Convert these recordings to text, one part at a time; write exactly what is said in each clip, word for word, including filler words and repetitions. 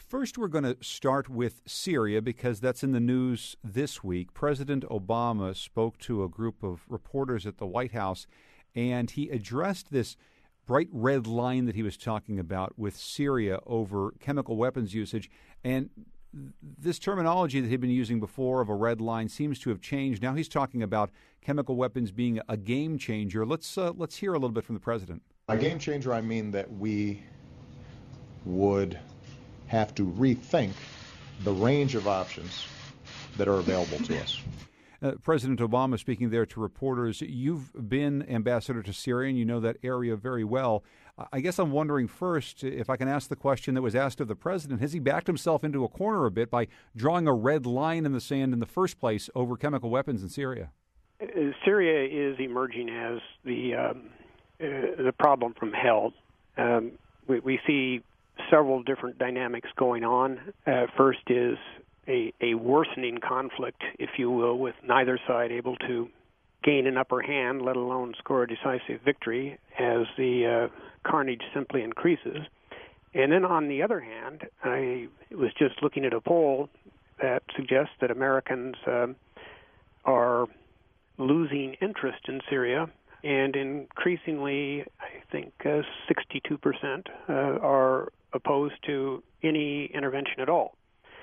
First, we're going to start with Syria because that's in the news this week. President Obama spoke to a group of reporters at the White House, and he addressed this bright red line that he was talking about with Syria over chemical weapons usage. And this terminology that he'd been using before of a red line seems to have changed. Now he's talking about chemical weapons being a game changer. Let's uh, let's hear a little bit from the president. By game changer, I mean that we would have to rethink the range of options that are available to us. Uh, President Obama speaking there to reporters. You've been ambassador to Syria, and you know that area very well. I guess I'm wondering first, if I can ask the question that was asked of the president, has he backed himself into a corner a bit by drawing a red line in the sand in the first place over chemical weapons in Syria? Uh, Syria is emerging as the um, uh, the problem from hell. Um, we, we see several different dynamics going on. Uh, first is A, a worsening conflict, if you will, with neither side able to gain an upper hand, let alone score a decisive victory, as the uh, carnage simply increases. And then on the other hand, I was just looking at a poll that suggests that Americans uh, are losing interest in Syria, and increasingly, I think uh, sixty-two percent uh, are opposed to any intervention at all.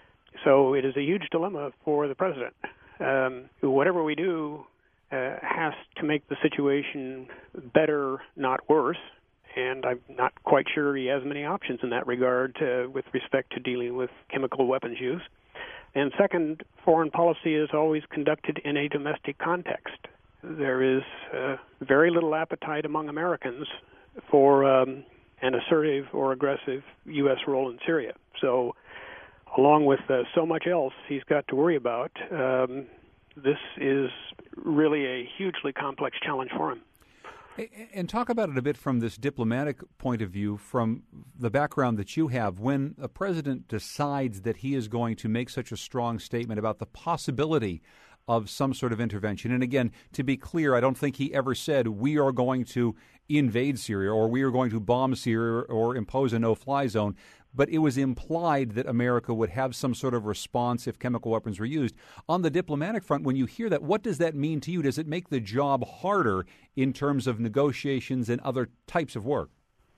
So it is a huge dilemma for the president. Um, whatever we do uh, has to make the situation better, not worse. And I'm not quite sure he has many options in that regard uh, with respect to dealing with chemical weapons use. And second, foreign policy is always conducted in a domestic context. There is uh, very little appetite among Americans for um, an assertive or aggressive U S role in Syria. So along with uh, so much else he's got to worry about, um, this is really a hugely complex challenge for him. And talk about it a bit from this diplomatic point of view, from the background that you have. When a president decides that he is going to make such a strong statement about the possibility of some sort of intervention, and again, to be clear, I don't think he ever said we are going to invade Syria or we are going to bomb Syria or impose a no-fly zone, but it was implied that America would have some sort of response if chemical weapons were used. On the diplomatic front, when you hear that, what does that mean to you? Does it make the job harder in terms of negotiations and other types of work?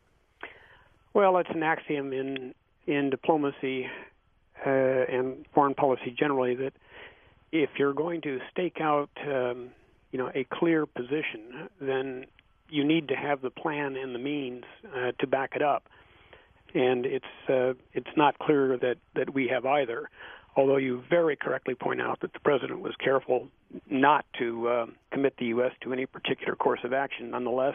Well, it's an axiom in in diplomacy uh, and foreign policy generally that if you're going to stake out, um, you know, a clear position, then you need to have the plan and the means uh, to back it up. And it's uh, it's not clear that, that we have either, although you very correctly point out that the president was careful not to uh, commit the U S to any particular course of action. Nonetheless,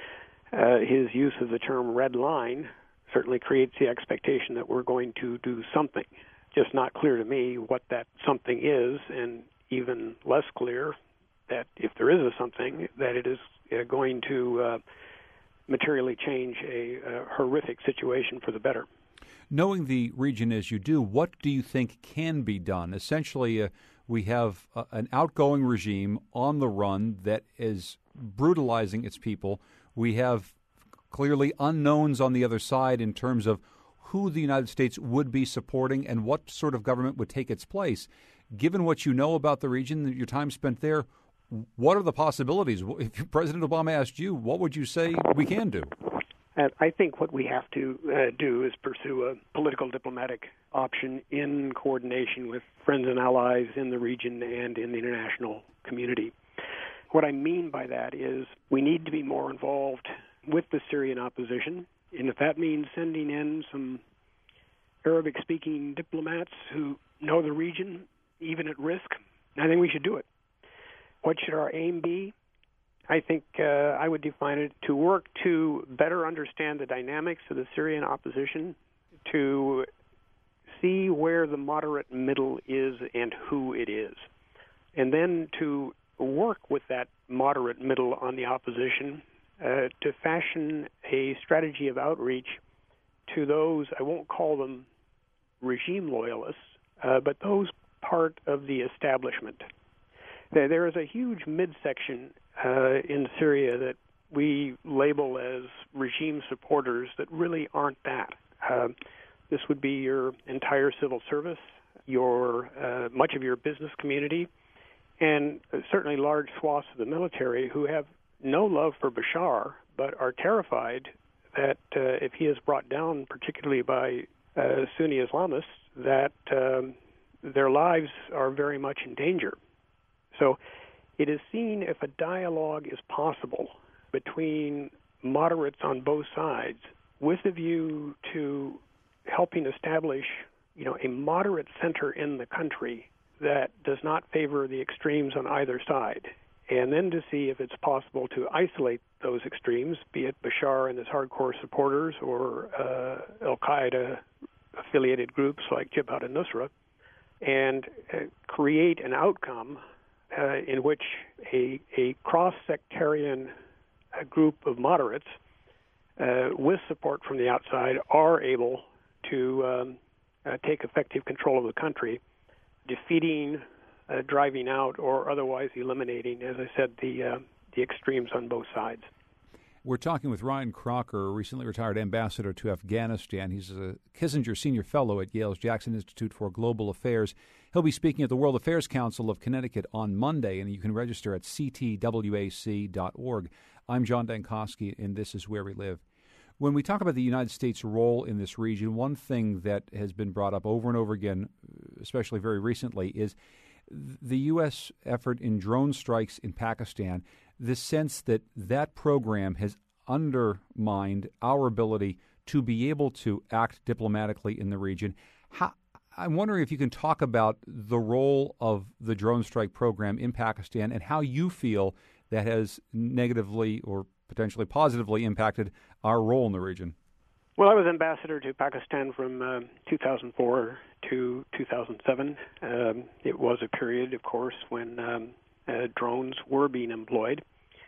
uh, his use of the term red line certainly creates the expectation that we're going to do something. Just not clear to me what that something is, and even less clear that if there is a something, that it is uh, going to uh, materially change a, a horrific situation for the better. Knowing the region as you do, what do you think can be done? Essentially, uh, we have uh, an outgoing regime on the run that is brutalizing its people. We have clearly unknowns on the other side in terms of who the United States would be supporting and what sort of government would take its place. Given what you know about the region, your time spent there, what are the possibilities? If President Obama asked you, what would you say we can do? And I think what we have to uh, do is pursue a political diplomatic option in coordination with friends and allies in the region and in the international community. What I mean by that is we need to be more involved with the Syrian opposition, and if that means sending in some Arabic-speaking diplomats who know the region, even at risk, I think we should do it. What should our aim be? I think uh, I would define it to work to better understand the dynamics of the Syrian opposition, to see where the moderate middle is and who it is, and then to work with that moderate middle on the opposition uh, to fashion a strategy of outreach to those, I won't call them regime loyalists, uh, but those part of the establishment. There, there is a huge midsection uh, in Syria that we label as regime supporters that really aren't that. Uh, This would be your entire civil service, your uh, much of your business community, and certainly large swaths of the military who have no love for Bashar, but are terrified that uh, if he is brought down, particularly by uh, Sunni Islamists, that um, their lives are very much in danger. So it is seen if a dialogue is possible between moderates on both sides with a view to helping establish, you know, a moderate center in the country that does not favor the extremes on either side, and then to see if it's possible to isolate those extremes, be it Bashar and his hardcore supporters or uh, al-Qaeda-affiliated groups like Jabhat al-Nusra, and uh, create an outcome uh, in which a, a cross-sectarian uh, group of moderates uh, with support from the outside are able to um, uh, take effective control of the country, defeating, uh, driving out, or otherwise eliminating, as I said, the uh, the extremes on both sides. We're talking with Ryan Crocker, a recently retired ambassador to Afghanistan. He's a Kissinger Senior Fellow at Yale's Jackson Institute for Global Affairs. He'll be speaking at the World Affairs Council of Connecticut on Monday, and you can register at c t w a c dot org. I'm John Dankosky, and this is Where We Live. When we talk about the United States' role in this region, one thing that has been brought up over and over again, especially very recently, is the U S effort in drone strikes in Pakistan, this sense that that program has undermined our ability to be able to act diplomatically in the region. How, I'm wondering if you can talk about the role of the drone strike program in Pakistan and how you feel that has negatively or potentially positively impacted our role in the region. Well, I was ambassador to Pakistan from uh, two thousand four to two thousand seven. Um, it was a period, of course, when um, uh, drones were being employed.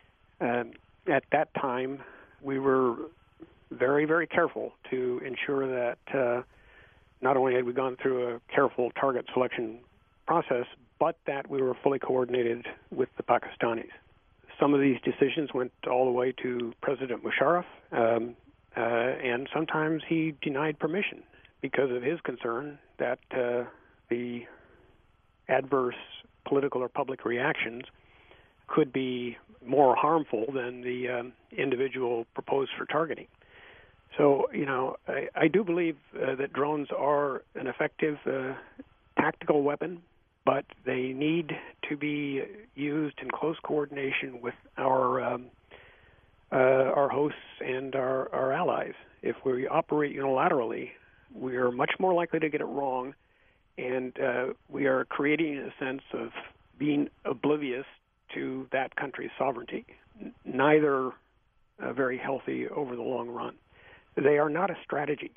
Um, at that time, we were very, very careful to ensure that uh, not only had we gone through a careful target selection process, but that we were fully coordinated with the Pakistanis. Some of these decisions went all the way to President Musharraf, um, uh, and sometimes he denied permission because of his concern that uh, the adverse political or public reactions could be more harmful than the um, individual proposed for targeting. So, you know, I, I do believe uh, that drones are an effective uh, tactical weapon, but they need to be used in close coordination with our um, uh, our hosts and our, our allies. If we operate unilaterally, we are much more likely to get it wrong, and uh, we are creating a sense of being oblivious to that country's sovereignty, N- neither uh, very healthy over the long run. They are not a strategy.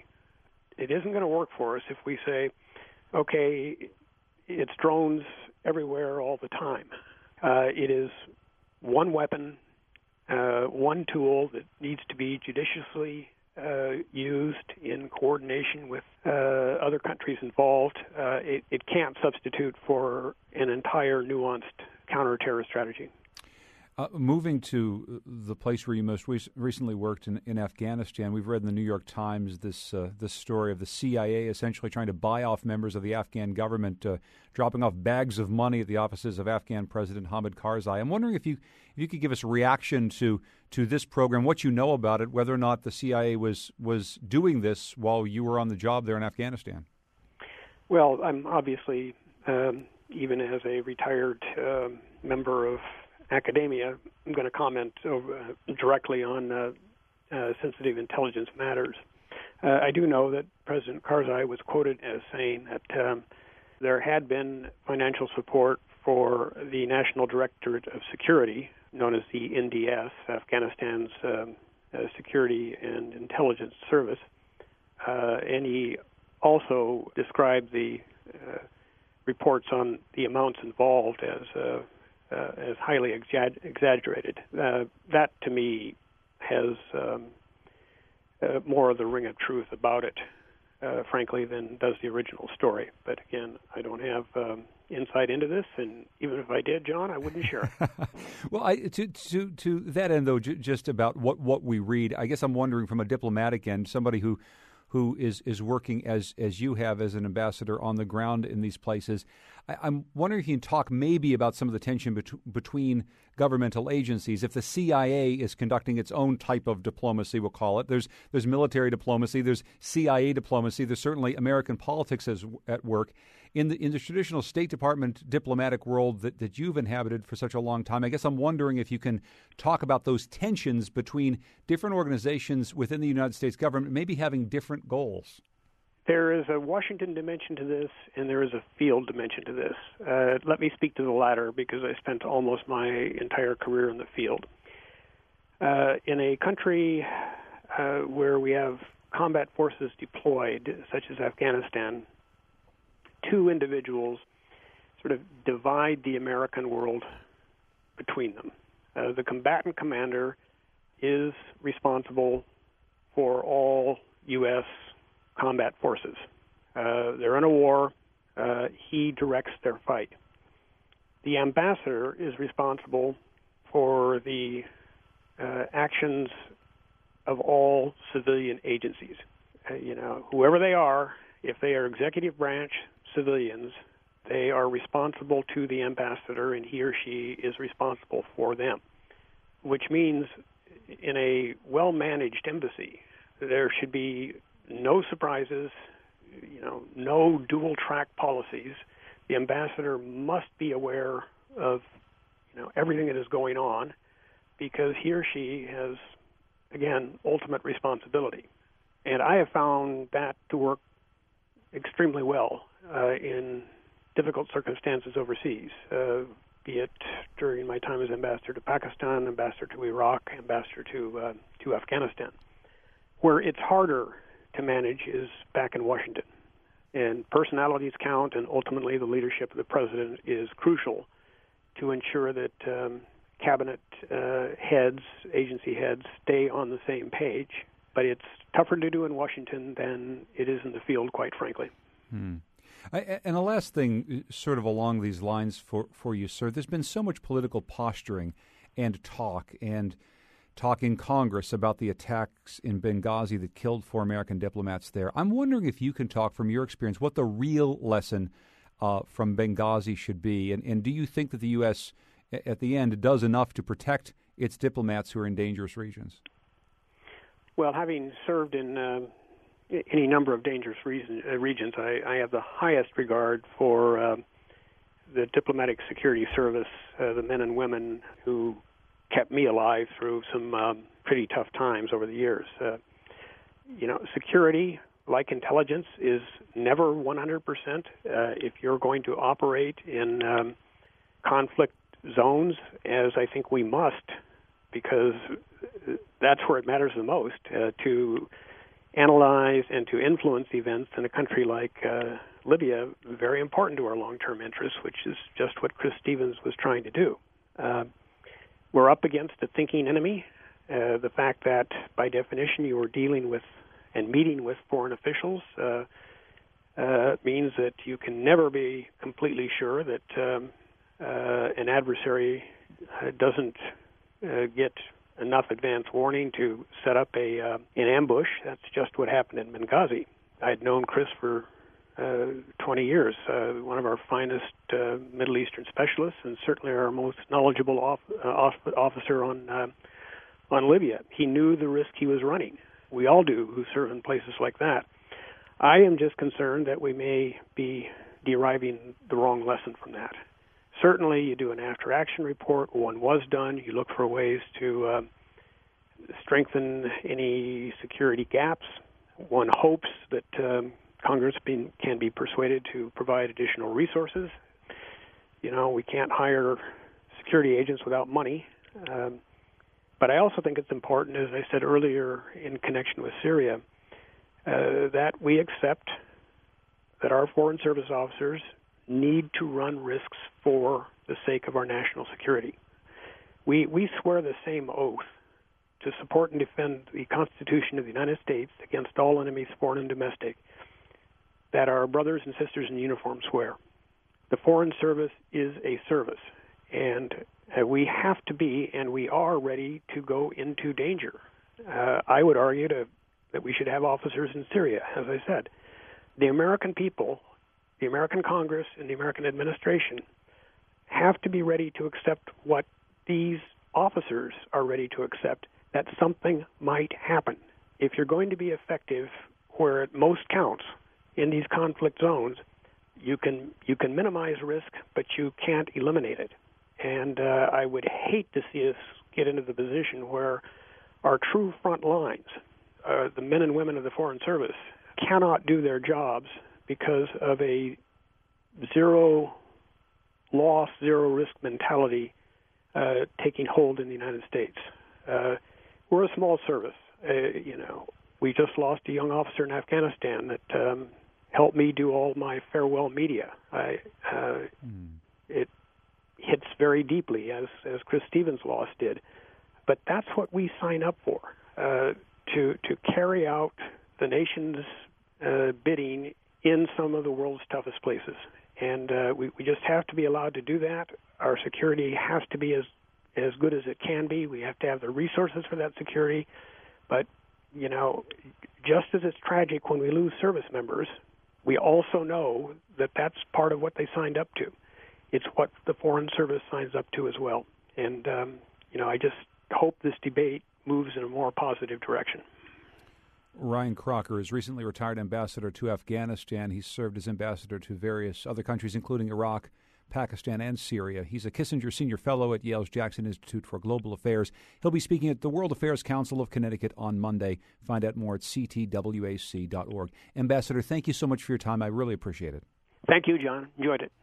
It isn't going to work for us if we say, okay, it's drones everywhere all the time. Uh, it is one weapon, uh, one tool that needs to be judiciously uh, used in coordination with uh, other countries involved. Uh, it, it can't substitute for an entire nuanced counter-terror strategy. Uh, moving to the place where you most re- recently worked in, in Afghanistan, we've read in the New York Times this uh, this story of the C I A essentially trying to buy off members of the Afghan government, uh, dropping off bags of money at the offices of Afghan President Hamid Karzai. I'm wondering if you if you could give us a reaction to to this program, what you know about it, whether or not the C I A was was doing this while you were on the job there in Afghanistan. Well, I'm obviously, um, even as a retired uh, member of academia, I'm going to comment over, uh, directly on uh, uh, sensitive intelligence matters. Uh, I do know that President Karzai was quoted as saying that um, there had been financial support for the National Directorate of Security, known as the N D S, Afghanistan's um, uh, Security and Intelligence Service, uh, and he also described the uh, reports on the amounts involved as uh, Uh, as highly exa- exaggerated. Uh, that, to me, has um, uh, more of the ring of truth about it, uh, frankly, than does the original story. But again, I don't have um, insight into this, and even if I did, John, I wouldn't share it. Well, I, to to to that end, though, j- just about what, what we read, I guess I'm wondering from a diplomatic end, somebody who who is, is working as, as you have as an ambassador on the ground in these places. I, I'm wondering if you can talk maybe about some of the tension bet- between governmental agencies. If the C I A is conducting its own type of diplomacy, we'll call it, there's there's military diplomacy, there's C I A diplomacy, there's certainly American politics as, at work. In the in the traditional State Department diplomatic world that, that you've inhabited for such a long time, I guess I'm wondering if you can talk about those tensions between different organizations within the United States government maybe having different goals. There is a Washington dimension to this, and there is a field dimension to this. Uh, let me speak to the latter because I spent almost my entire career in the field. Uh, in a country uh, where we have combat forces deployed, such as Afghanistan, two individuals sort of divide the American world between them. Uh, the combatant commander is responsible for all U S combat forces. Uh, they're in a war. Uh, he directs their fight. The ambassador is responsible for the uh, actions of all civilian agencies. Uh, you know, whoever they are, if they are executive branch civilians, they are responsible to the ambassador, and he or she is responsible for them, which means in a well-managed embassy, there should be no surprises, you know, no dual-track policies. The ambassador must be aware of, you know, everything that is going on because he or she has, again, ultimate responsibility. And I have found that to work extremely well uh, in difficult circumstances overseas, uh, be it during my time as ambassador to Pakistan, ambassador to Iraq, ambassador to uh, to Afghanistan. Where it's harder to manage is back in Washington. And personalities count, and ultimately the leadership of the president is crucial to ensure that um, cabinet uh, heads, agency heads, stay on the same page. But it's tougher to do in Washington than it is in the field, quite frankly. Hmm. I, and the last thing, sort of along these lines for, for you, sir, there's been so much political posturing and talk and talk in Congress about the attacks in Benghazi that killed four American diplomats there. I'm wondering if you can talk from your experience what the real lesson uh, from Benghazi should be, and, and do you think that the U S at the end does enough to protect its diplomats who are in dangerous regions? Well, having served in uh, any number of dangerous reason, uh, regions, I, I have the highest regard for uh, the diplomatic security service, uh, the men and women who kept me alive through some um, pretty tough times over the years. Uh, you know, security, like intelligence, is never one hundred percent. Uh, if you're going to operate in um, conflict zones, as I think we must, because that's where it matters the most, uh, to analyze and to influence events in a country like uh, Libya, very important to our long-term interests, which is just what Chris Stevens was trying to do. Uh, we're up against a thinking enemy. Uh, the fact that, by definition, you are dealing with and meeting with foreign officials uh, uh, means that you can never be completely sure that um, uh, an adversary uh, doesn't uh, get enough advance warning to set up a uh, an ambush. That's just what happened in Benghazi. I had known Chris for uh, twenty years, uh, one of our finest uh, Middle Eastern specialists, and certainly our most knowledgeable off, uh, off, officer on uh, on Libya. He knew the risk he was running. We all do who serve in places like that. I am just concerned that we may be deriving the wrong lesson from that. Certainly, you do an after-action report. One was done. You look for ways to uh, strengthen any security gaps. One hopes that um, Congress be, can be persuaded to provide additional resources. You know, we can't hire security agents without money. Um, but I also think it's important, as I said earlier in connection with Syria, uh, that we accept that our Foreign Service officers need to run risks for the sake of our national security. We we swear the same oath to support and defend the Constitution of the United States against all enemies, foreign and domestic, that our brothers and sisters in uniform swear. The Foreign Service is a service, and uh, we have to be, and we are ready to go into danger. Uh, I would argue to that we should have officers in Syria, as I said. The American people, the American Congress, and the American administration have to be ready to accept what these officers are ready to accept, that something might happen. If you're going to be effective where it most counts in these conflict zones, you can you can minimize risk, but you can't eliminate it. And uh, I would hate to see us get into the position where our true front lines, uh, the men and women of the Foreign Service, cannot do their jobs because of a zero loss, zero risk mentality uh, taking hold in the United States. Uh, we're a small service. Uh, you know, we just lost a young officer in Afghanistan that um, helped me do all my farewell media. I, uh, mm. It hits very deeply, as as Chris Stevens' loss did. But that's what we sign up for, uh, to to carry out the nation's uh, bidding in some of the world's toughest places. And uh, we, we just have to be allowed to do that. Our security has to be as, as good as it can be. We have to have the resources for that security. But, you know, just as it's tragic when we lose service members, we also know that that's part of what they signed up to. It's what the Foreign Service signs up to as well. And, um, you know, I just hope this debate moves in a more positive direction. Ryan Crocker is recently retired ambassador to Afghanistan. He's served as ambassador to various other countries, including Iraq, Pakistan, and Syria. He's a Kissinger Senior Fellow at Yale's Jackson Institute for Global Affairs. He'll be speaking at the World Affairs Council of Connecticut on Monday. Find out more at c t w a c dot org. Ambassador, thank you so much for your time. I really appreciate it. Thank you, John. Enjoyed it.